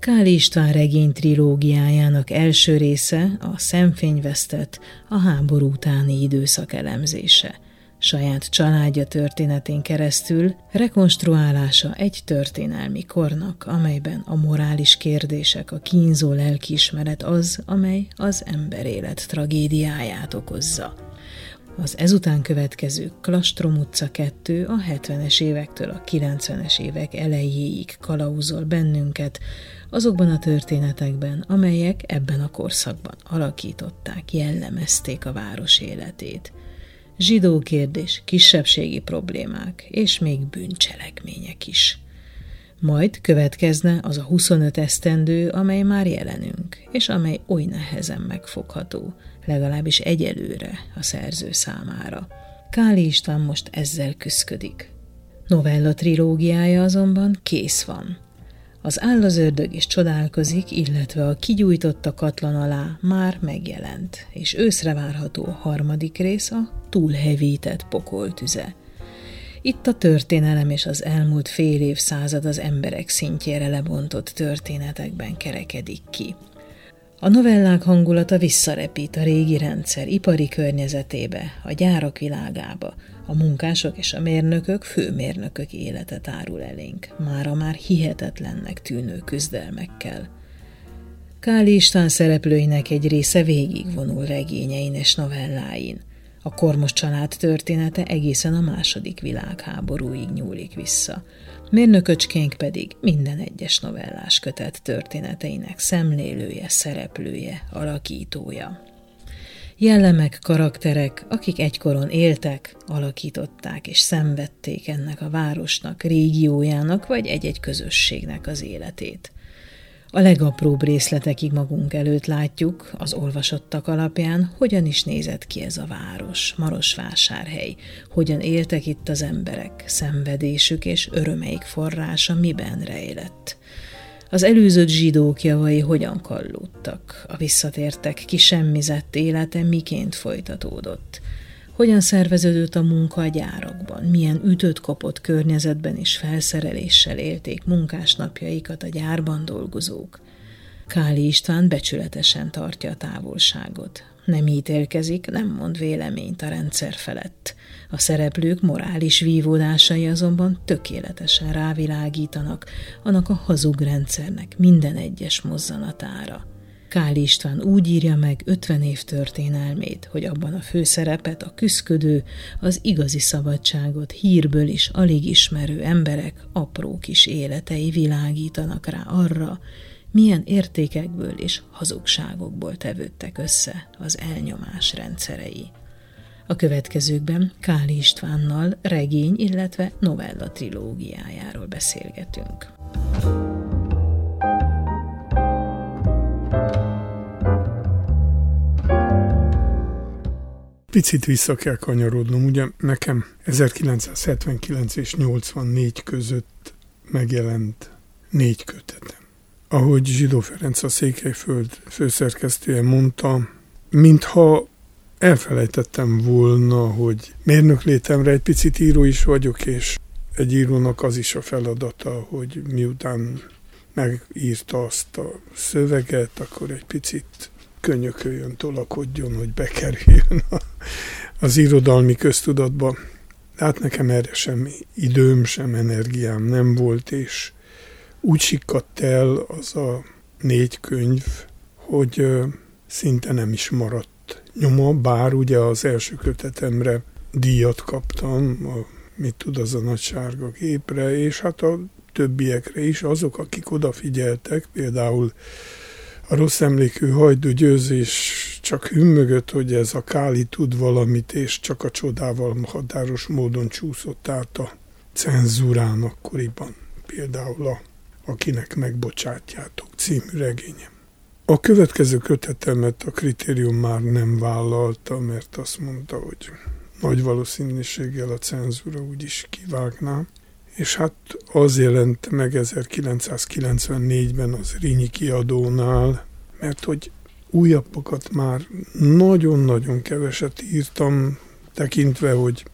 Káli István regény trilógiájának első része a szemfényvesztett, a háború utáni időszak elemzése. Saját családja történetén keresztül rekonstruálása egy történelmi kornak, amelyben a morális kérdések, a kínzó lelkiismeret az, amely az emberélet tragédiáját okozza. Az ezután következő Klastrom utca 2 a 70-es évektől a 90-es évek elejéig kalauzol bennünket azokban a történetekben, amelyek ebben a korszakban alakították, jellemezték a város életét. Zsidó kérdés, kisebbségi problémák és még bűncselekmények is. Majd következne az a 25 esztendő, amely már jelenünk, és amely oly nehezen megfogható, legalábbis egyelőre a szerző számára. Káli István most ezzel küszködik. Novella trilógiája azonban kész van. Az Áll az ördög és csodálkozik, illetve a Kigyújtott a katlan alá már megjelent, és őszre várható a harmadik rész, a Túlhevített pokoltüze. Itt a történelem és az elmúlt fél évszázad az emberek szintjére lebontott történetekben kerekedik ki. A novellák hangulata visszarepít a régi rendszer ipari környezetébe, a gyárak világába, a munkások és a mérnökök, főmérnökök életet árul elénk, mára már hihetetlennek tűnő küzdelmekkel. Káli István szereplőinek egy része végigvonul regényein és novelláin. A Kormos család története egészen a II. Világháborúig nyúlik vissza. Mérnököcskénk pedig minden egyes novellás kötet történeteinek szemlélője, szereplője, alakítója. Jellemek, karakterek, akik egykoron éltek, alakították és szenvedték ennek a városnak, régiójának vagy egy-egy közösségnek az életét. A legapróbb részletekig magunk előtt látjuk, az olvasottak alapján, hogyan is nézett ki ez a város, Marosvásárhely, hogyan éltek itt az emberek, szenvedésük és örömeik forrása miben rejlett. Az előzött zsidók javai hogyan kallódtak, a visszatértek kisemmizett élete miként folytatódott. Hogyan szerveződött a munka a gyárakban, milyen ütött-kopott környezetben és felszereléssel élték munkásnapjaikat a gyárban dolgozók. Káli István becsületesen tartja a távolságot. Nem ítélkezik, nem mond véleményt a rendszer felett. A szereplők morális vívódásai azonban tökéletesen rávilágítanak annak a hazug rendszernek minden egyes mozzanatára. Káli István úgy írja meg 50 év történelmét, hogy abban a főszerepet a küszködő, az igazi szabadságot hírből is alig ismerő emberek apró kis életei világítanak rá arra, milyen értékekből és hazugságokból tevődtek össze az elnyomás rendszerei. A következőkben Káli Istvánnal regény, illetve novella trilógiájáról beszélgetünk. Picit vissza kell kanyarodnom, ugye nekem 1979 és 84 között megjelent 4 kötetem. Ahogy Zsidó Ferenc, a Székelyföld főszerkesztője mondta, mintha elfelejtettem volna, hogy mérnök létemre egy picit író is vagyok, és egy írónak az is a feladata, hogy miután megírta azt a szöveget, akkor egy picit könyököljön, tolakodjon, hogy bekerüljön az irodalmi köztudatba. De hát nekem erre sem időm, sem energiám nem volt, és úgy sikkadt el az a 4 könyv, hogy szinte nem is maradt nyoma, bár ugye az első kötetemre díjat kaptam, mit tud az a nagy sárga gépre, és hát a többiekre is, azok, akik odafigyeltek, például a Rossz emlékű Hajdú Győzés csak hümmögött, hogy ez a Káli tud valamit, és csak a csodával határos módon csúszott át a cenzúrán akkoriban. Például Akinek megbocsátjátok című regényem. A következő kötetemet a Kritérium már nem vállalta, mert azt mondta, hogy nagy valószínűséggel a cenzúra úgyis kivágná. És hát az jelent meg 1994-ben az Rényi kiadónál, mert hogy újabbakat már nagyon-nagyon keveset írtam, tekintve, hogy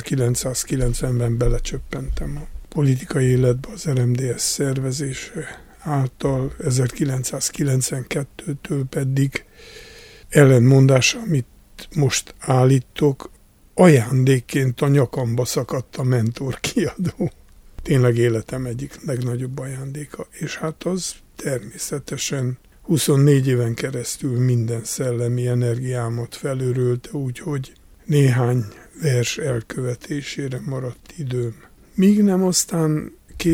1990-ben belecsöppentem a politikai életbe, az RMDSZ szervezése által 1992-től pedig ellentmondás, amit most állítok, ajándékként a nyakamba szakadt a Mentor kiadó. Tényleg életem egyik legnagyobb ajándéka. És hát az természetesen 24 éven keresztül minden szellemi energiámat felőrölte, úgyhogy néhány vers elkövetésére maradt időm. Míg nem aztán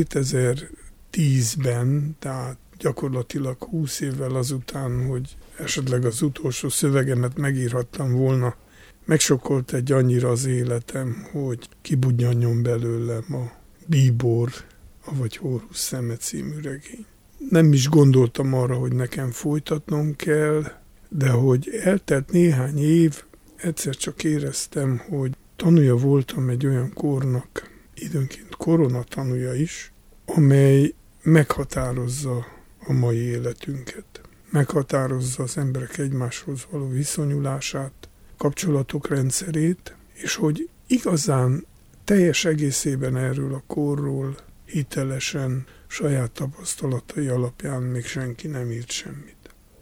2010-ben, tehát gyakorlatilag 20 évvel azután, hogy esetleg az utolsó szövegemet megírhattam volna, megsokkolt egy annyira az életem, hogy kibudjanjon belőlem a Bíbor, avagy Horus szeme című regény. Nem is gondoltam arra, hogy nekem folytatnom kell, de hogy eltelt néhány év, egyszer csak éreztem, hogy tanúja voltam egy olyan kornak, időnként koronatanúja is, amely meghatározza a mai életünket. Meghatározza az emberek egymáshoz való viszonyulását, kapcsolatok rendszerét, és hogy igazán teljes egészében erről a korról hitelesen, saját tapasztalatai alapján még senki nem írt semmit.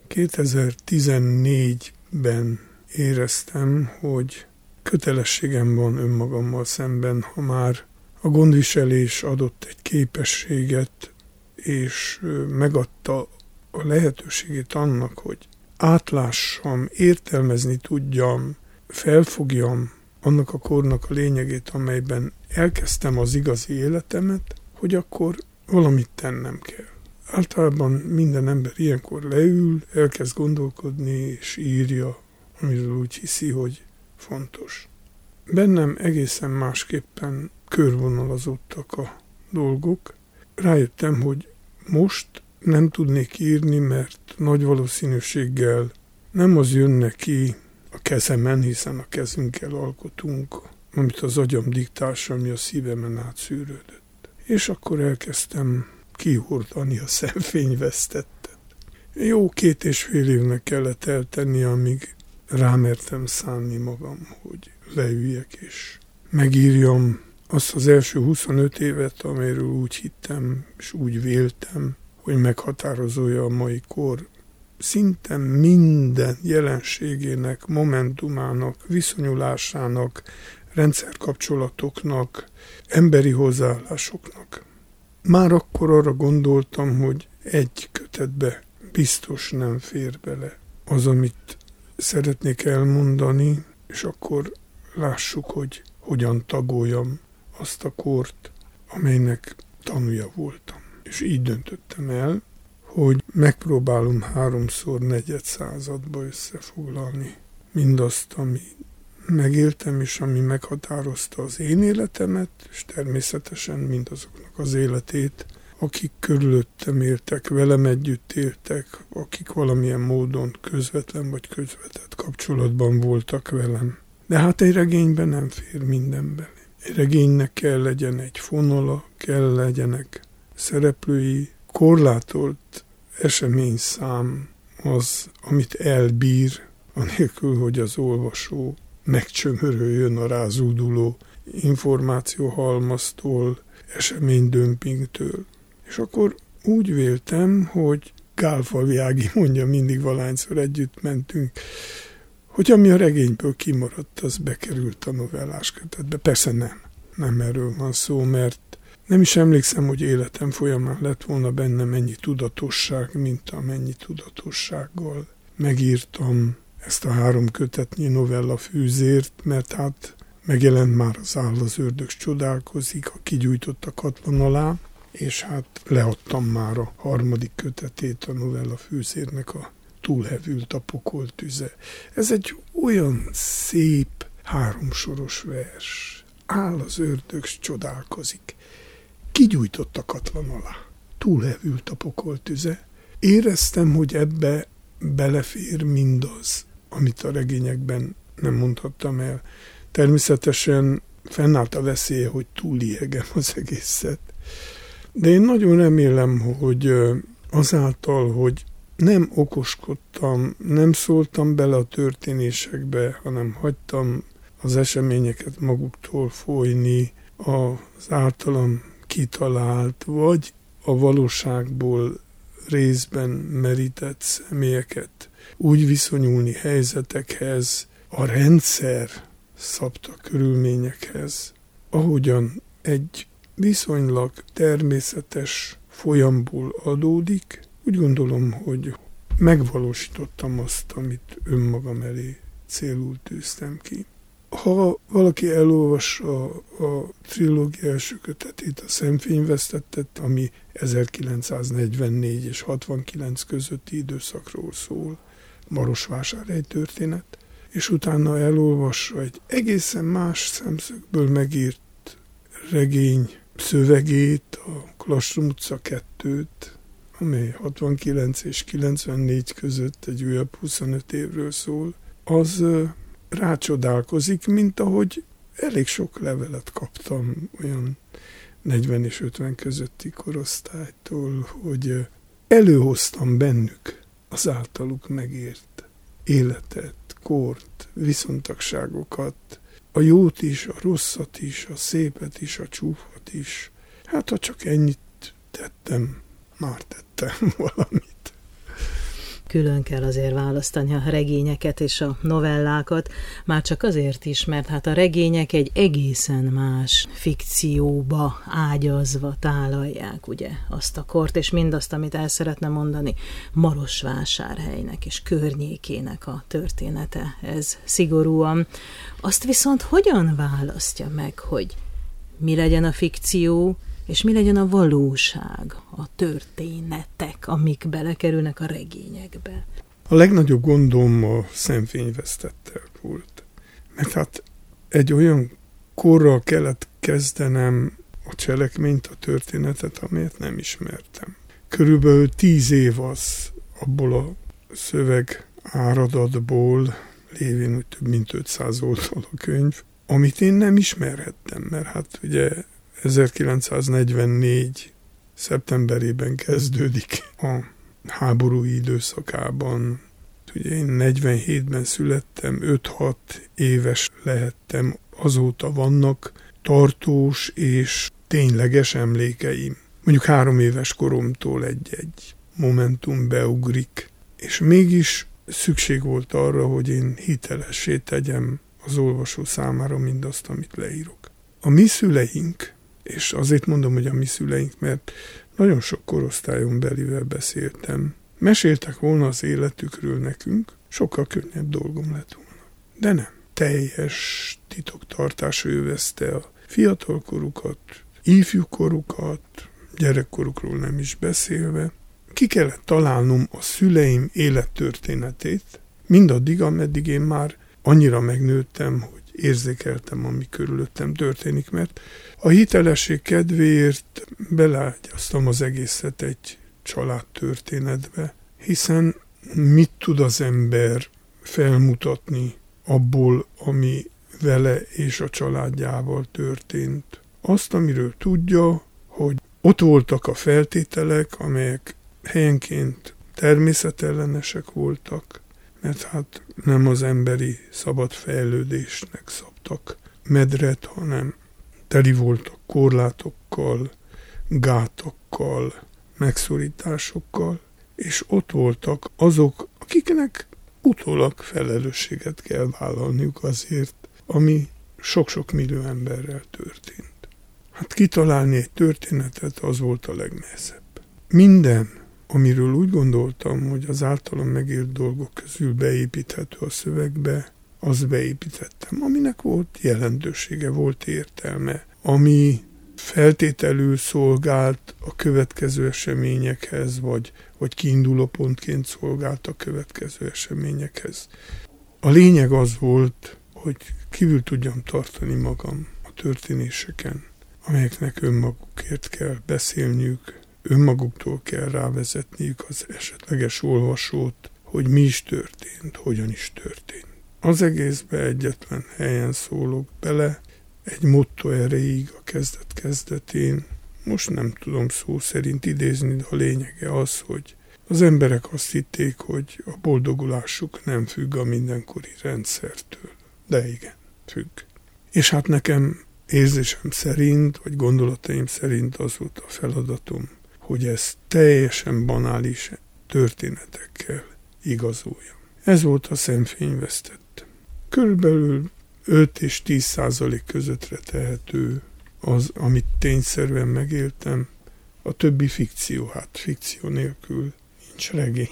2014-ben éreztem, hogy kötelességem van önmagammal szemben, ha már a gondviselés adott egy képességet, és megadta a lehetőségét annak, hogy átlássam, értelmezni tudjam, felfogjam annak a kornak a lényegét, amelyben elkezdtem az igazi életemet, hogy akkor valamit tennem kell. Általában minden ember ilyenkor leül, elkezd gondolkodni és írja, amiről úgy hiszi, hogy fontos. Bennem egészen másképpen körvonalazódtak a dolgok. Rájöttem, hogy most nem tudnék írni, mert nagy valószínűséggel nem az jönne ki a kezemen, hiszen a kezünkkel alkotunk, amit az agyam diktáls, ami a szívemen átszűrődött. És akkor elkezdtem kihordani a szemfényvesztettet. Jó 2,5 évnek kellett eltenni, amíg rámertem szánni magam, hogy leüljek és megírjam azt az első 25 évet, amelyről úgy hittem és úgy véltem, hogy meghatározója a mai kor szinte minden jelenségének, momentumának, viszonyulásának, rendszerkapcsolatoknak, emberi hozzáállásoknak. Már akkor arra gondoltam, hogy egy kötetbe biztos nem fér bele az, amit szeretnék elmondani, és akkor lássuk, hogy hogyan tagoljam azt a kort, amelynek tanúja voltam. És így döntöttem el, hogy megpróbálom 3x negyed századba összefoglalni mindazt, ami megéltem, és ami meghatározta az én életemet, és természetesen mindazoknak az életét, akik körülöttem éltek, velem együtt éltek, akik valamilyen módon közvetlen vagy közvetett kapcsolatban voltak velem. De hát egy regényben nem fér minden bele. Egy regénynek kell legyen egy fonala, kell legyenek szereplői, korlátolt eseményszám az, amit elbír, anélkül, hogy az olvasó megcsömöröljön a rázúduló információhalmaztól, eseménydömpingtől. És akkor úgy véltem, hogy Gálfalvi Ági mondja, mindig valahányszor együtt mentünk, hogy ami a regényből kimaradt, az bekerült a novellás kötetbe. Persze nem erről van szó, mert nem is emlékszem, hogy életem folyamán lett volna bennem ennyi tudatosság, mint amennyi tudatossággal megírtam ezt a 3 kötetnyi novella fűzért, mert hát megjelent már az Áll az ördög csodálkozik, a Kigyújtott a katlan alá, és hát leadtam már a 3. kötetét a novella fűzérnek, a Túlhevült a pokol tüze. Ez egy olyan szép 3 soros vers. Áll az ördög csodálkozik. Kigyújtott a katlan alá. Túlhevült a pokol tüze. Éreztem, hogy ebbe belefér mindaz, amit a regényekben nem mondhattam el. Természetesen fennállt a veszélye, hogy túliegem az egészet. De én nagyon remélem, hogy azáltal, hogy nem okoskodtam, nem szóltam bele a történésekbe, hanem hagytam az eseményeket maguktól folyni, az általam kitalált, vagy a valóságból részben merített személyeket, úgy viszonyulni helyzetekhez, a rendszer szabta körülményekhez, ahogyan egy viszonylag természetes folyamból adódik. Úgy gondolom, hogy megvalósítottam azt, amit önmagam elé célul tűztem ki. Ha valaki elolvassa a trilógia első kötetét, a Szemfényvesztettet, ami 1944 és 69 közötti időszakról szól, Marosvásárhely történet, és utána elolvassa egy egészen más szemszögből megírt regény szövegét, a Klastrom utca 2-t, amely 69 és 94 között egy újabb 25 évről szól, az rácsodálkozik, mint ahogy elég sok levelet kaptam olyan 40 és 50 közötti korosztálytól, hogy előhoztam bennük az általuk megért életet, kort, viszontagságokat, a jót is, a rosszat is, a szépet is, a csúfat is. Hát ha csak ennyit tettem, már tettem valamit. Külön kell azért választani a regényeket és a novellákat, már csak azért is, mert hát a regények egy egészen más fikcióba ágyazva tálalják ugye azt a kort, és mindazt, amit el szeretne mondani Marosvásárhelynek és környékének a története. Ez szigorúan. Azt viszont hogyan választja meg, hogy mi legyen a fikció, és mi legyen a valóság, a történetek, amik belekerülnek a regényekbe? A legnagyobb gondom a Szemfényvesztettel volt. Mert hát egy olyan korral kellett kezdenem a cselekményt, a történetet, amelyet nem ismertem. Körülbelül 10 év az abból a szöveg áradatból, lévén úgy több mint 500 oldal a könyv, amit én nem ismerhettem, mert hát ugye 1944. szeptemberében kezdődik a háború időszakában. Ugye én 47-ben születtem, 5-6 éves lehettem, azóta vannak tartós és tényleges emlékeim. Mondjuk 3 éves koromtól egy momentum beugrik, és mégis szükség volt arra, hogy én hitelessé tegyem az olvasó számára mindazt, amit leírok. A mi szüleink, és azért mondom, hogy a mi szüleink, mert nagyon sok korosztályon belivel beszéltem, meséltek volna az életükről nekünk, sokkal könnyebb dolgom lett volna. De nem. Teljes titoktartás övezte a fiatalkorukat, ifjúkorukat, gyerekkorukról nem is beszélve. Ki kellett találnom a szüleim élettörténetét, mindaddig, ameddig én már annyira megnőttem, hogy érzékeltem, ami körülöttem történik, mert a hitelesség kedvéért beleágyaztam az egészet egy családtörténetbe, hiszen mit tud az ember felmutatni abból, ami vele és a családjával történt. Azt, amiről tudja, hogy ott voltak a feltételek, amelyek helyenként természetellenesek voltak, mert hát nem az emberi szabad fejlődésnek szabtak medret, hanem teli voltak korlátokkal, gátakkal, megszorításokkal, és ott voltak azok, akiknek utólag felelősséget kell vállalniuk azért, ami sok-sok millió emberrel történt. Hát kitalálni egy történetet, az volt a legnehezebb. Minden, amiről úgy gondoltam, hogy az általam megírt dolgok közül beépíthető a szövegbe, azt beépítettem, aminek volt jelentősége, volt értelme, ami feltételül szolgált a következő eseményekhez, vagy kiinduló pontként szolgált a következő eseményekhez. A lényeg az volt, hogy kívül tudjam tartani magam a történéseken, amelyeknek önmagukért kell beszélniük, önmaguktól kell rávezetniük az esetleges olvasót, hogy mi is történt, hogyan is történt. Az egészbe egyetlen helyen szólok bele, egy motto erejéig a kezdet-kezdetén, most nem tudom szó szerint idézni, de a lényege az, hogy az emberek azt hitték, hogy a boldogulásuk nem függ a mindenkori rendszertől. De igen, függ. És hát nekem érzésem szerint, vagy gondolataim szerint az volt a feladatom, hogy ezt teljesen banális történetekkel igazoljam. Ez volt a Szemfényvesztett. Körülbelül 5 és 10% közöttre tehető az, amit tényszerűen megéltem. A többi fikció, hát fikció nélkül nincs regény.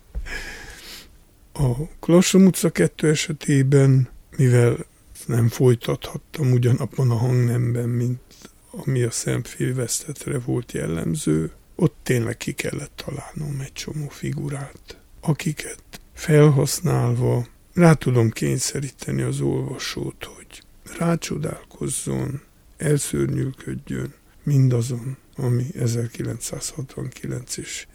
A Klastrom utca 2 esetében, mivel nem folytathattam ugyanabban a hangnemben, mint ami a Szemfényvesztettre volt jellemző, ott tényleg ki kellett találnom egy csomó figurát, akiket felhasználva rá tudom kényszeríteni az olvasót, hogy rácsodálkozzon, elszörnyűködjön mindazon, ami 1969 és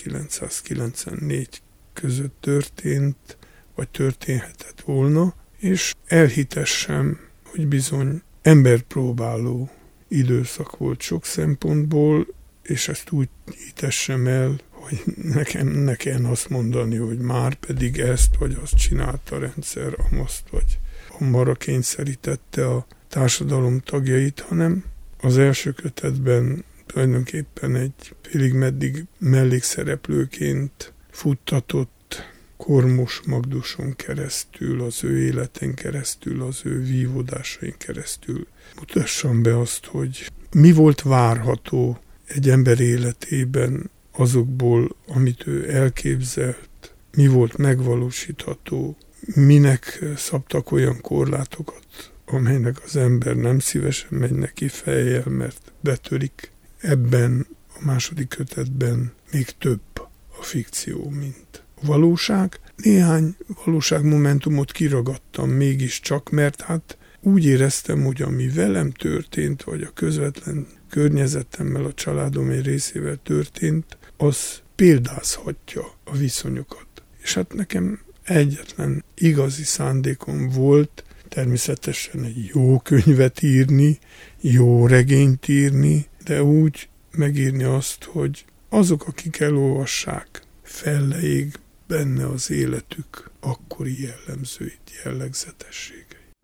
1994 között történt, vagy történhetett volna, és elhitessem, hogy bizony emberpróbáló időszak volt sok szempontból, és ezt úgy hitessem el, hogy ne kelljen azt mondani, hogy már pedig ezt vagy azt csinálta a rendszer, amazt vagy ammarra kényszerítette a társadalom tagjait, hanem az első kötetben tulajdonképpen egy félig meddig mellékszereplőként futtatott Kormos Magduson keresztül, az ő életen keresztül, az ő vívódásain keresztül mutassam be azt, hogy mi volt várható egy ember életében azokból, amit ő elképzelt, mi volt megvalósítható, minek szabtak olyan korlátokat, amelynek az ember nem szívesen megy neki fejjel, mert betörik. Ebben a második kötetben még több a fikció, mint a valóság. Néhány valóságmomentumot kiragadtam mégiscsak, mert hát úgy éreztem, hogy ami velem történt, vagy a közvetlen környezetemmel, a családom egy részével történt, az példázhatja a viszonyokat. És hát nekem egyetlen igazi szándékom volt természetesen egy jó könyvet írni, jó regényt írni, de úgy megírni azt, hogy azok, akik elolvassák, felleég benne az életük akkori jellemzőit, jellegzetességeit.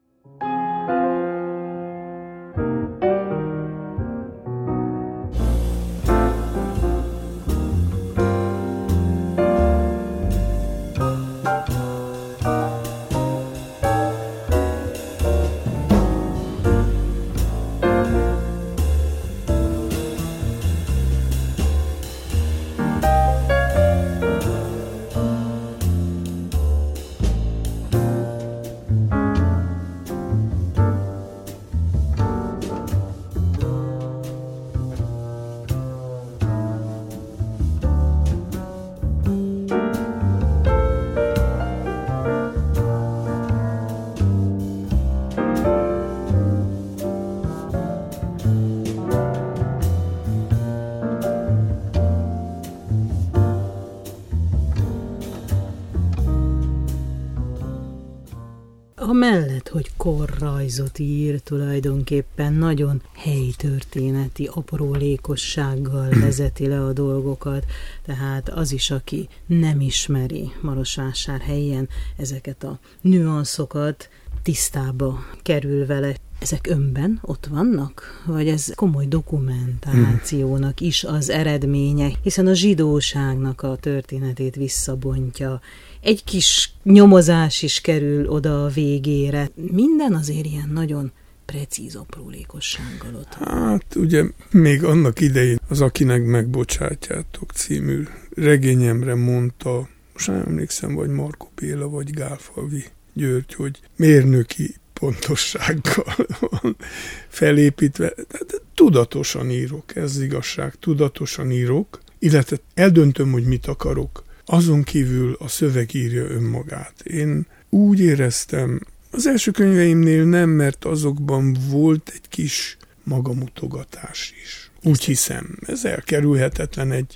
Amellett, hogy korrajzot ír, tulajdonképpen nagyon helytörténeti aprólékossággal vezeti le a dolgokat, tehát az is, aki nem ismeri Marosvásárhelyen ezeket a nüanszokat, tisztába kerül vele. Ezek önben ott vannak? Vagy ez komoly dokumentációnak is az eredménye, hiszen a zsidóságnak a történetét visszabontja. Egy kis nyomozás is kerül oda a végére. Minden azért ilyen nagyon precíz aprólékossággal ott. Hát ugye még annak idején az Akinek megbocsátjátok című regényemre mondta, most nem emlékszem, vagy Markó Béla, vagy Gálfalvi György, hogy mérnöki pontossággal van felépítve. Tudatosan írok, ez igazság, tudatosan írok, illetve eldöntöm, hogy mit akarok. Azon kívül a szöveg írja önmagát. Én úgy éreztem, az első könyveimnél nem, mert azokban volt egy kis magamutogatás is. Úgy hiszem, ez elkerülhetetlen egy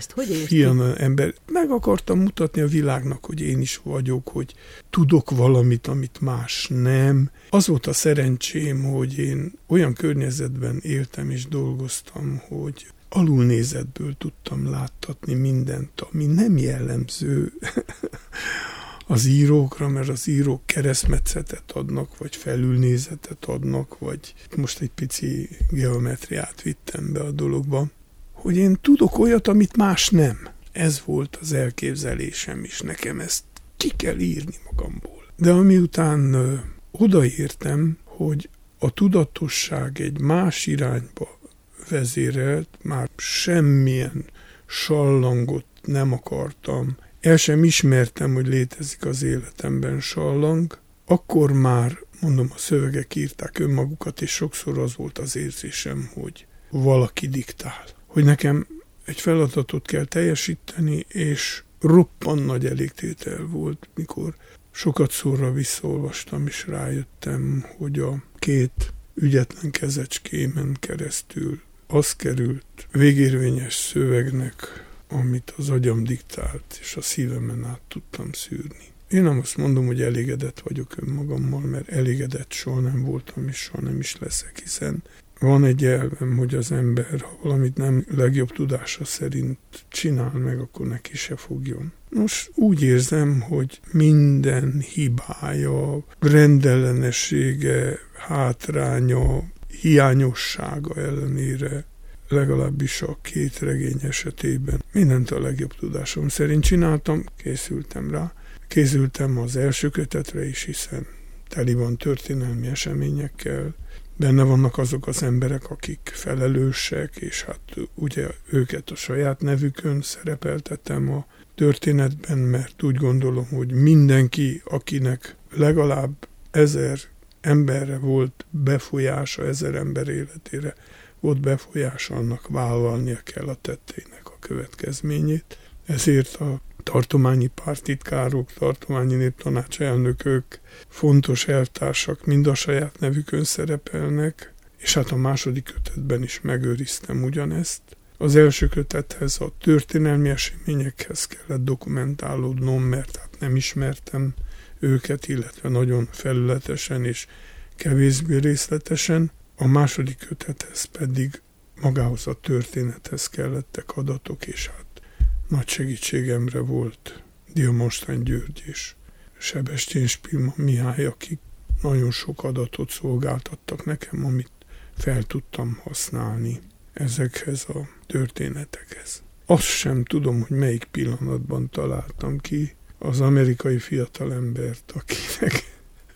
fiatal ember. Meg akartam mutatni a világnak, hogy én is vagyok, hogy tudok valamit, amit más nem. Az volt a szerencsém, hogy én olyan környezetben éltem és dolgoztam, hogy alulnézetből tudtam láttatni mindent, ami nem jellemző az írókra, mert az írók keresztmetszetet adnak, vagy felülnézetet adnak, vagy most egy pici geometriát vittem be a dologba, hogy én tudok olyat, amit más nem. Ez volt az elképzelésem is, nekem ezt ki kell írni magamból. De amiután odaértem, hogy a tudatosság egy más irányba vezérelt, már semmilyen sallangot nem akartam, el sem ismertem, hogy létezik az életemben sallang, akkor már, mondom, a szövegek írták önmagukat, és sokszor az volt az érzésem, hogy valaki diktál. Hogy nekem egy feladatot kell teljesíteni, és roppant nagy elégtétel volt, mikor sokat szorra visszaolvastam, és rájöttem, hogy a 2 ügyetlen kezecskémen keresztül az került végérvényes szövegnek, amit az agyam diktált, és a szívemen át tudtam szűrni. Én nem azt mondom, hogy elégedett vagyok önmagammal, mert elégedett soha nem voltam, és soha nem is leszek, hiszen van egy elvem, hogy az ember, ha valamit nem legjobb tudása szerint csinál meg, akkor neki se fogjon. Most úgy érzem, hogy minden hibája, rendellenessége, hátránya, hiányossága ellenére, legalábbis a 2 regény esetében mindent a legjobb tudásom szerint csináltam, készültem rá. Készültem az első kötetre is, hiszen teli van történelmi eseményekkel, benne vannak azok az emberek, akik felelősek, és hát ugye őket a saját nevükön szerepeltettem a történetben, mert úgy gondolom, hogy mindenki, akinek legalább 1000 emberre volt befolyása, 1000 ember életére volt befolyása, annak vállalnia kell a tetteinek a következményét. Ezért a tartományi párttitkárok, tartományi néptanács elnökök, fontos elvtársak mind a saját nevükön szerepelnek, és hát a második kötetben is megőriztem ugyanezt. Az első kötethez a történelmi eseményekhez kellett dokumentálódnom, mert hát nem ismertem őket, illetve nagyon felületesen és kevésbé részletesen. A második kötethez pedig magához a történethez kellettek adatok, és hát nagy segítségemre volt Diamantstein György és Sebestyén Spilman Mihály, akik nagyon sok adatot szolgáltattak nekem, amit fel tudtam használni ezekhez a történetekhez. Azt sem tudom, hogy melyik pillanatban találtam ki az amerikai fiatalembert, akinek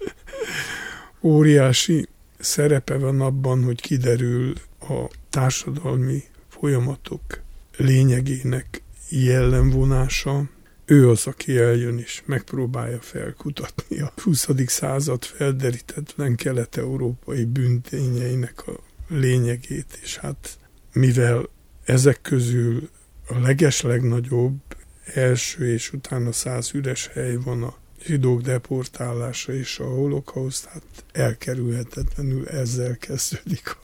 óriási szerepe van abban, hogy kiderül a társadalmi folyamatok lényegének jellemvonása. Ő az, aki eljön és megpróbálja felkutatni a 20. század felderítetlen kelet-európai bűntényeinek a lényegét, és hát mivel ezek közül a legeslegnagyobb első és utána 100 üres hely van a zsidók deportálása és a holokauszt, hát elkerülhetetlenül ezzel kezdődik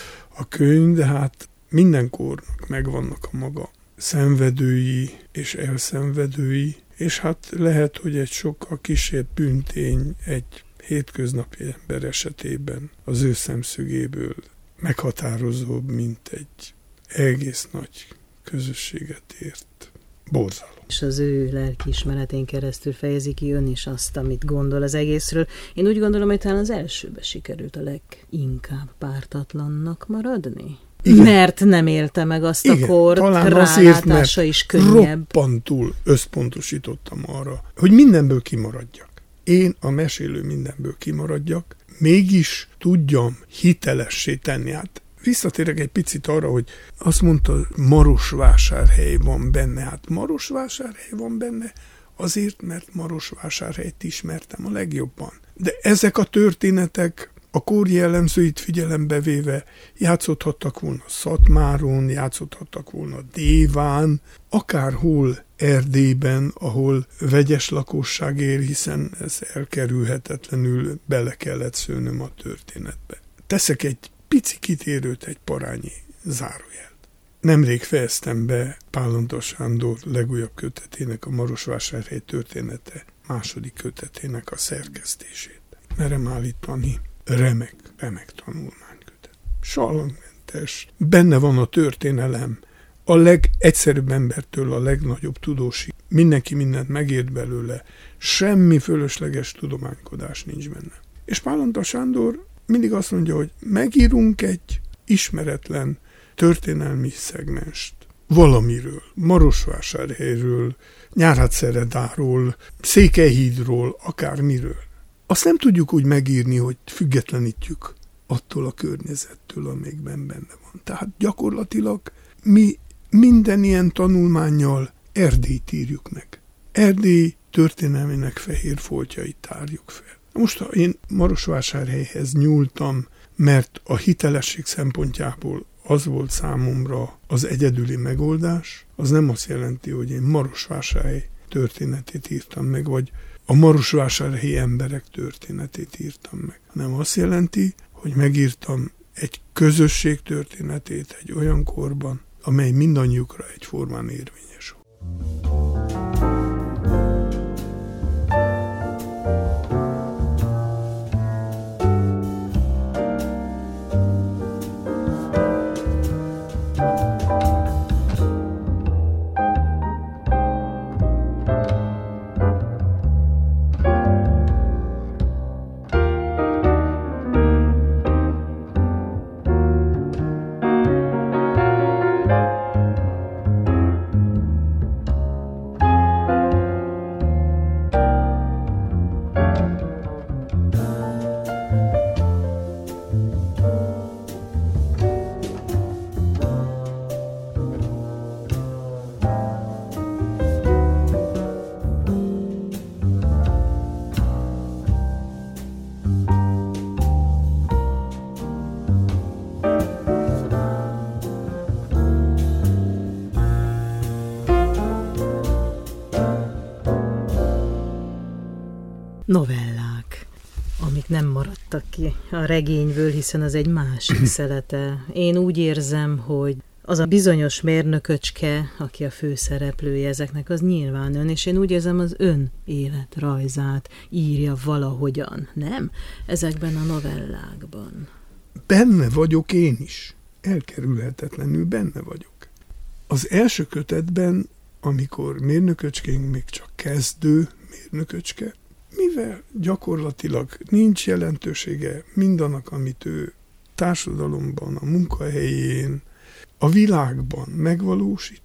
a könyv, de hát minden kornak megvannak a maga szenvedői és elszenvedői, és hát lehet, hogy egy sokkal kisebb bűntény egy hétköznapi ember esetében az ő szemszögéből meghatározóbb, mint egy egész nagy közösséget ért borzalom. És az ő lelkiismeretén keresztül fejezi ki ön is azt, amit gondol az egészről. Én úgy gondolom, hogy talán az elsőbe sikerült a leginkább pártatlannak maradni. Igen. Mert nem élte meg azt a kort, rálátása is könnyebb. Roppantul összpontosítottam arra, hogy mindenből kimaradjak. Én a mesélő mindenből kimaradjak, mégis tudjam hitelessé tenni. Hát visszatérek egy picit arra, hogy azt mondta, Marosvásárhely van benne. Hát Marosvásárhely van benne azért, mert Marosvásárhelyt ismertem a legjobban. De ezek a történetek a kor jellemzőit figyelembe véve játszódhattak volna Szatmáron, játszódhattak volna Déván, akárhol Erdélyben, ahol vegyes lakosság él, hiszen ez elkerülhetetlenül bele kellett szőnöm a történetbe. Teszek egy pici kitérőt, egy parányi zárójelt. Nemrég fejeztem be Pálonta Sándor legújabb kötetének, a Marosvásárhely története második kötetének a szerkesztését. Merem állítani, remek tanulmánykötet. Salangmentes, benne van a történelem, a legegyszerűbb embertől a legnagyobb tudósig. Mindenki mindent megért belőle, semmi fölösleges tudománykodás nincs benne. És Pálonta Sándor mindig azt mondja, hogy megírunk egy ismeretlen történelmi szegmenst valamiről, Marosvásárhelyről, Nyárádszeredáról, Székelyhídról, akármiről. Azt nem tudjuk úgy megírni, hogy függetlenítjük attól a környezettől, amelyikben benne van. Tehát gyakorlatilag mi minden ilyen tanulmánnyal Erdélyt írjuk meg. Erdély történelmének fehér foltjait tárjuk fel. Most, ha én Marosvásárhelyhez nyúltam, mert a hitelesség szempontjából az volt számomra az egyedüli megoldás, az nem azt jelenti, hogy én Marosvásárhely történetét írtam meg, vagy a marosvásárhelyi emberek történetét írtam meg, hanem azt jelenti, hogy megírtam egy közösség történetét egy olyan korban, amely mindannyiukra egyformán érvényes. Novellák, amik nem maradtak ki a regényből, hiszen az egy másik szelete. Én úgy érzem, hogy az a bizonyos mérnököcske, aki a főszereplője ezeknek, az nyilván ön, és én úgy érzem, az ön életrajzát írja valahogyan, nem? Ezekben a novellákban. Benne vagyok én is. Elkerülhetetlenül benne vagyok. Az első kötetben, amikor mérnököcskénk még csak kezdő mérnököcske, mivel gyakorlatilag nincs jelentősége mindannak, amit ő társadalomban, a munkahelyén, a világban megvalósít,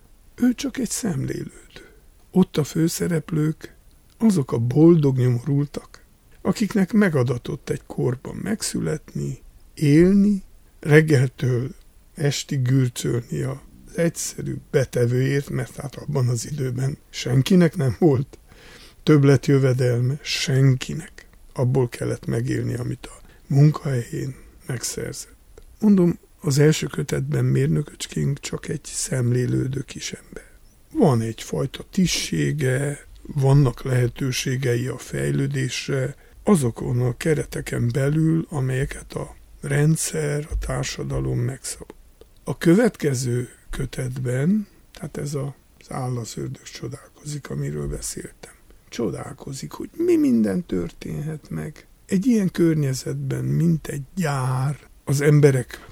ő csak egy szemlélődő. Ott a főszereplők azok a boldog nyomorultak, akiknek megadatott egy korban megszületni, élni, reggeltől estig gürcölni az egyszerű betevőért, mert hát abban az időben senkinek nem volt többletjövedelme, senkinek. Abból kellett megélni, amit a munkahelyén megszerzett. Mondom, az első kötetben mérnököcskénk csak egy szemlélődő kisember. Van egyfajta tisztsége, vannak lehetőségei a fejlődésre, azokon a kereteken belül, amelyeket a rendszer, a társadalom megszabott. A következő kötetben, tehát ez az Áll az ördög csodálkozik, amiről beszéltem. Csodálkozik, hogy mi minden történhet meg egy ilyen környezetben, mint egy gyár, az emberek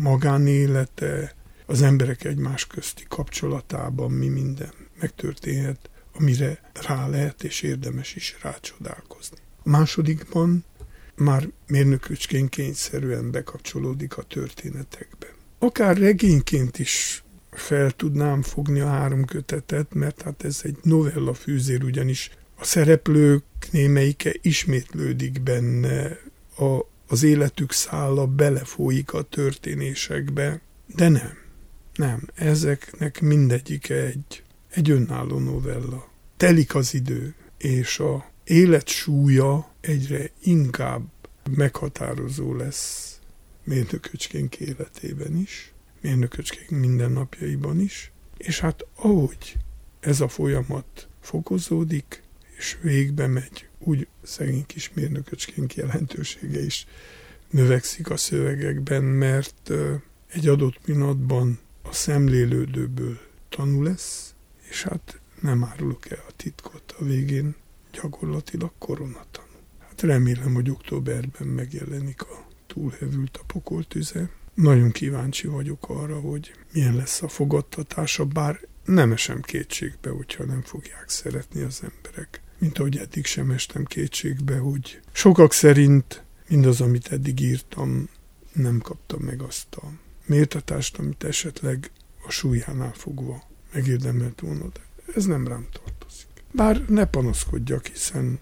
magánélete, az emberek egymás közti kapcsolatában mi minden megtörténhet, amire rá lehet és érdemes is rácsodálkozni. A másodikban már mérnököcsként kényszerűen bekapcsolódik a történetekbe. Akár regényként is fel tudnám fogni a 3 kötetet, mert hát ez egy novella fűzér, ugyanis a szereplők némelyike ismétlődik benne, az életük szála belefolyik a történésekbe, de nem, ezeknek mindegyike egy önálló novella. Telik az idő, és a élet súlya egyre inkább meghatározó lesz mérnököcskénk életében is, mérnököcskénk mindennapjaiban is, és hát ahogy ez a folyamat fokozódik, és végbe megy, úgy szegény kis mérnököcskénk jelentősége is növekszik a szövegekben, mert egy adott pillanatban a szemlélődőből tanul lesz, és hát nem árulok el a titkot, a végén gyakorlatilag koronatanú. Hát remélem, hogy októberben megjelenik a Túlhevült a pokoltüze. Nagyon kíváncsi vagyok arra, hogy milyen lesz a fogadtatása, bár nem esem kétségbe, hogyha nem fogják szeretni az emberek. Mint ahogy eddig sem estem kétségbe, hogy sokak szerint mindaz, amit eddig írtam, nem kapta meg azt a méltatást, amit esetleg a súlyánál fogva megérdemelt volna, de ez nem rám tartozik. Bár ne panaszkodjak, hiszen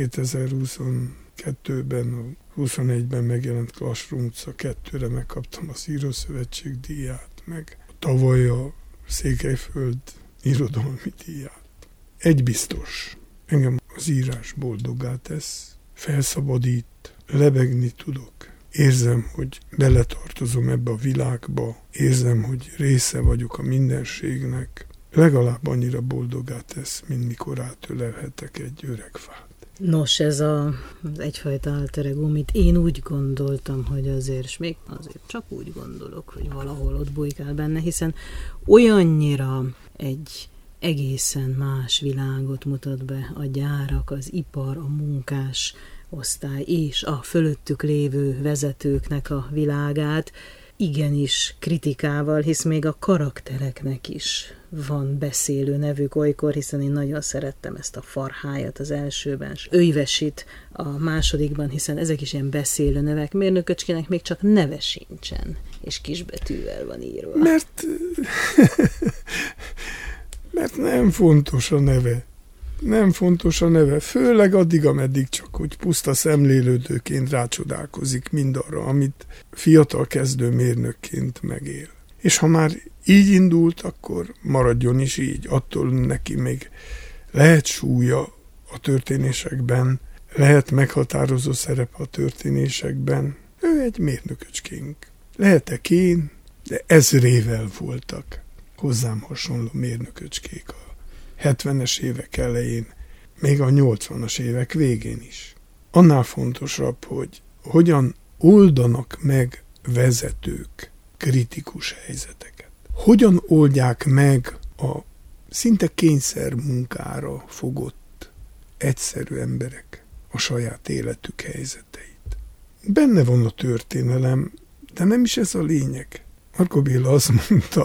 2022-ben, 21-ben megjelent Classroom utca 2-re megkaptam az Írószövetség díját, meg tavaly a Székelyföld irodalmi díját. Egy biztos, engem az írás boldoggá tesz, felszabadít, lebegni tudok. Érzem, hogy beletartozom ebbe a világba, érzem, hogy része vagyok a mindenségnek. Legalább annyira boldoggá tesz, mint mikor átölelhetek egy öreg fát. Nos, ez az egyfajta alter ego, amit én úgy gondoltam, hogy azért, és még azért csak úgy gondolok, hogy valahol ott bujkál benne, hiszen olyannyira egy egészen más világot mutat be a gyárak, az ipar, a munkás osztály és a fölöttük lévő vezetőknek a világát, igenis kritikával, hisz még a karaktereknek is van beszélő nevük olykor, hiszen én nagyon szerettem ezt a Farhájat az elsőben, és Öjvesit a másodikban, hiszen ezek is ilyen beszélő nevek. Mérnököcskének még csak neve sincsen, és kisbetűvel van írva. Mert nem fontos a neve. Nem fontos a neve, főleg addig, ameddig csak, hogy puszta szemlélődőként rácsodálkozik mindarra, amit fiatal kezdő mérnökként megél. És ha már így indult, akkor maradjon is így. Attól neki még lehet súlya a történésekben, lehet meghatározó szerepe a történésekben. Ő egy mérnököcskénk. Lehetek én, de ezrével voltak hozzám hasonló mérnököcskék a 70-es évek elején, még a 80-as évek végén is. Annál fontosabb, hogy hogyan oldanak meg vezetők kritikus helyzeteket. Hogyan oldják meg a szinte kényszer munkára fogott egyszerű emberek a saját életük helyzeteit. Benne van a történelem, de nem is ez a lényeg. Marko Béla azt mondta,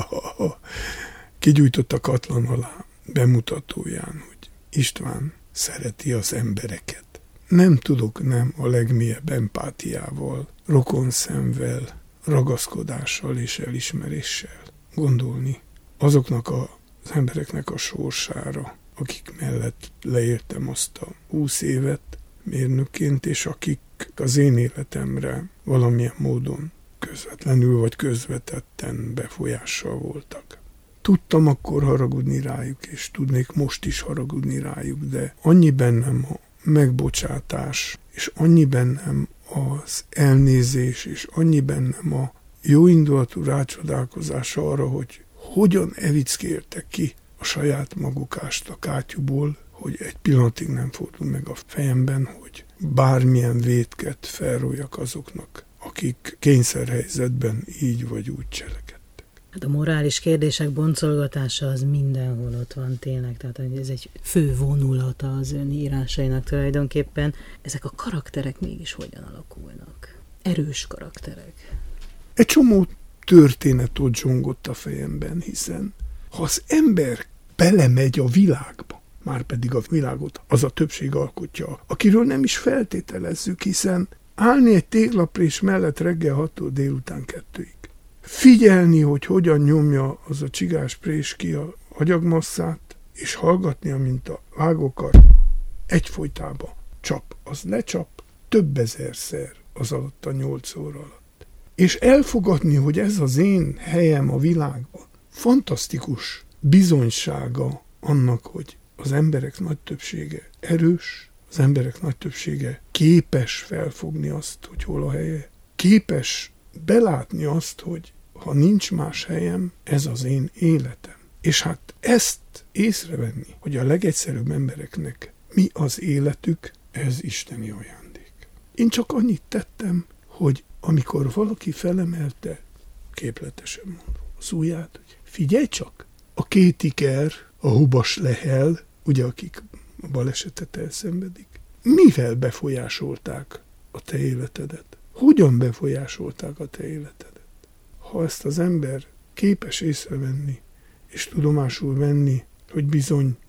kigyújtott a Katlan alá bemutatóján, hogy István szereti az embereket. Nem tudok nem a legmélyebb empátiával, rokonszemvel, ragaszkodással és elismeréssel gondolni azoknak az embereknek a sorsára, akik mellett leéltem azt a 20 évet mérnökként, és akik az én életemre valamilyen módon közvetlenül vagy közvetetten befolyással voltak. Tudtam akkor haragudni rájuk, és tudnék most is haragudni rájuk, de annyi bennem a megbocsátás, és annyi bennem az elnézés, és annyi bennem a jóindulatú rácsodálkozás arra, hogy hogyan evickéltek ki a saját magukást a kátyúból, hogy egy pillanatig nem fordul meg a fejemben, hogy bármilyen vétket felróljak azoknak, akik kényszerhelyzetben így vagy úgy cselekedtek. Hát a morális kérdések boncolgatása az mindenhol ott van tényleg, tehát ez egy fő vonulata az ön írásainak tulajdonképpen. Ezek a karakterek mégis hogyan alakulnak? Erős karakterek. Egy csomó történet ott zsongott a fejemben, hiszen ha az ember belemegy a világba, már pedig a világot az a többség alkotja, akiről nem is feltételezzük, hiszen állni egy téglaprés mellett reggel 6-tól délután 2-ig. Figyelni, hogy hogyan nyomja az a csigás prés ki a agyagmasszát, és hallgatni, amint a vágókar egyfolytában csap. Az lecsap több ezerszer az alatt a 8 óra alatt. És elfogadni, hogy ez az én helyem a világban. Fantasztikus bizonysága annak, hogy az emberek nagy többsége erős, az emberek nagy többsége képes felfogni azt, hogy hol a helye, képes belátni azt, hogy ha nincs más helyem, ez az én életem. És hát ezt észrevenni, hogy a legegyszerűbb embereknek mi az életük, ez isteni ajándék. Én csak annyit tettem, hogy amikor valaki felemelte, képletesen mondom, az ujját, hogy figyelj csak, a 2 iker, a Hubas Lehel, ugye akik a balesetet elszenvedik, mivel befolyásolták a te életedet? Hogyan befolyásolták a te életedet? Ha ezt az ember képes észrevenni, és tudomásul venni, hogy bizony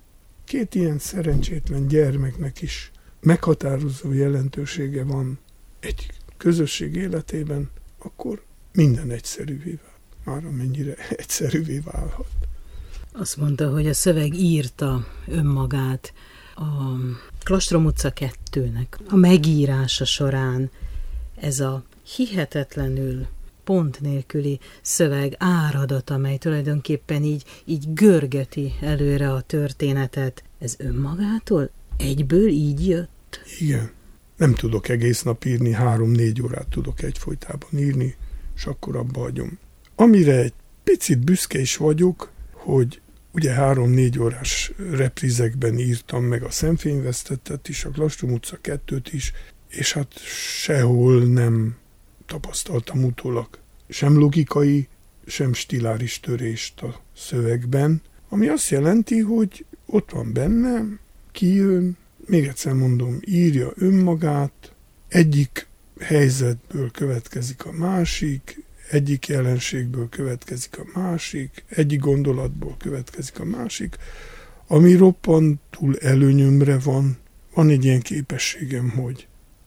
2 ilyen szerencsétlen gyermeknek is meghatározó jelentősége van egy közösség életében, akkor minden egyszerűvé vált. már amennyire egyszerűvé válhat. Azt mondta, hogy a szöveg írta önmagát. A Klostrom utca 2-nek a megírása során ez a hihetetlenül pont nélküli szöveg áradat, amely tulajdonképpen így görgeti előre a történetet, ez önmagától egyből így jött? Igen. Nem tudok egész nap írni, 3-4 órát tudok egyfolytában írni, és akkor abba hagyom. Amire egy picit büszke is vagyok, hogy ugye 3-4 órás reprízekben írtam meg a Szemfényvesztettet is, a Klostrom utca 2-t is, és hát sehol nem tapasztaltam utólag sem logikai, sem stiláris törést a szövegben, ami azt jelenti, hogy ott van bennem, kijön, még egyszer mondom, írja önmagát, egyik helyzetből következik a másik, egyik jelenségből következik a másik, egyik gondolatból következik a másik, ami roppantul előnyömre van. Van egy ilyen képességem, hogy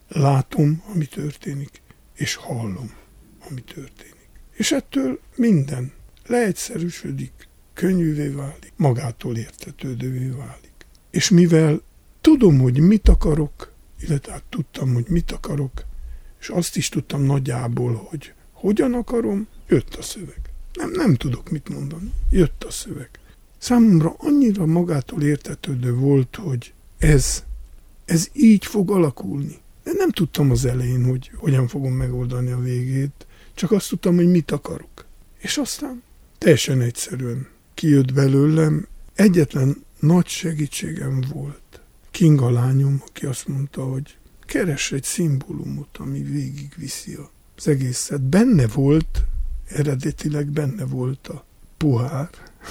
látom, ami történik, és hallom, ami történik. És ettől minden leegyszerűsödik, könnyűvé válik, magától értetődővé válik. És mivel tudom, hogy mit akarok, illetve hát tudtam, hogy mit akarok, és azt is tudtam nagyjából, hogy hogyan akarom, jött a szöveg. Nem tudok mit mondani, jött a szöveg. Számomra annyira magától értetődő volt, hogy ez így fog alakulni. De nem tudtam az elején, hogy hogyan fogom megoldani a végét, csak azt tudtam, hogy mit akarok. És aztán teljesen egyszerűen kijött belőlem, egyetlen nagy segítségem volt Kinga lányom, aki azt mondta, hogy keress egy szimbólumot, ami végigviszi az egészet. Benne volt, eredetileg benne volt a pohár,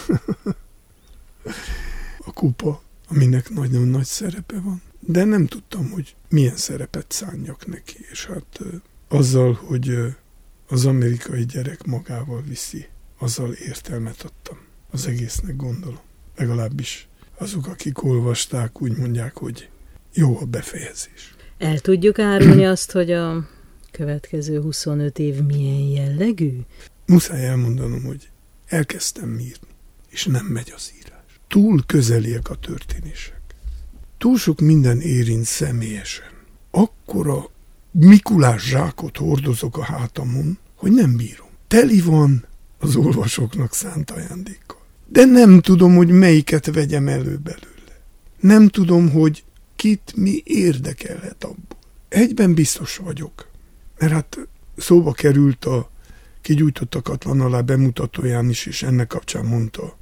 a kupa, aminek nagyon nagy szerepe van. De nem tudtam, hogy milyen szerepet szánjak neki, és hát azzal, hogy az amerikai gyerek magával viszi, azzal értelmet adtam az egésznek, gondolom. Legalábbis azok, akik olvasták, úgy mondják, hogy jó a befejezés. El tudjuk árulni azt, hogy a következő 25 év milyen jellegű? Muszáj elmondanom, hogy elkezdtem írni, és nem megy az írás. Túl közeliek a történések. Túl sok minden érint személyesen. Akkora Mikulás zsákot hordozok a hátamon, hogy nem bírom. Teli van az olvasóknak szánt ajándékkal. De nem tudom, hogy melyiket vegyem elő belőle. Nem tudom, hogy kit mi érdekelhet abból. Egyben biztos vagyok, mert hát szóba került a Kigyújtottak van alá bemutatóján is, és ennek kapcsán mondta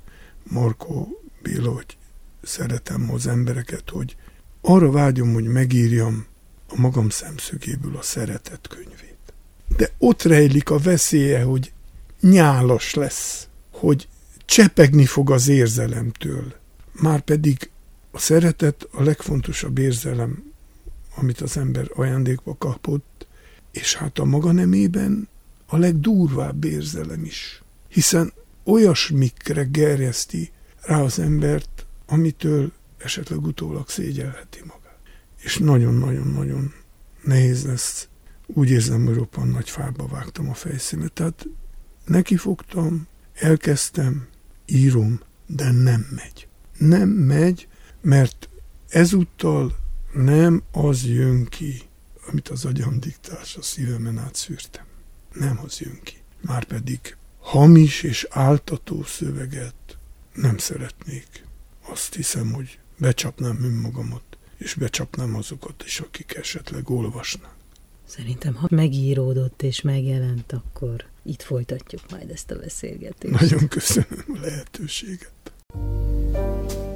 Markó Béla, hogy szeretem az embereket, hogy arra vágyom, hogy megírjam a magam szemszögéből a Szeretet könyvét. De ott rejlik a veszélye, hogy nyálas lesz, hogy csepegni fog az érzelemtől. Márpedig a szeretet a legfontosabb érzelem, amit az ember ajándékba kapott, és hát a maga nemében a legdurvább érzelem is. Hiszen olyasmikre gerjeszti rá az embert, amitől esetleg utólag szégyelheti magát. És nagyon-nagyon-nagyon nehéz lesz. Úgy érzem, hogy roppant nagy fába vágtam a fejszémet. Tehát nekifogtam, elkezdtem, írom, de nem megy. Nem megy, mert ezúttal nem az jön ki, amit az agyam diktált, a szívemen átszűrtem. Nem az jön ki. Márpedig hamis és áltató szöveget nem szeretnék. Azt hiszem, hogy becsapnám önmagamat, és becsapnám azokat is, akik esetleg olvasnák. Szerintem, ha megíródott és megjelent, akkor itt folytatjuk majd ezt a beszélgetést. Nagyon köszönöm a lehetőséget.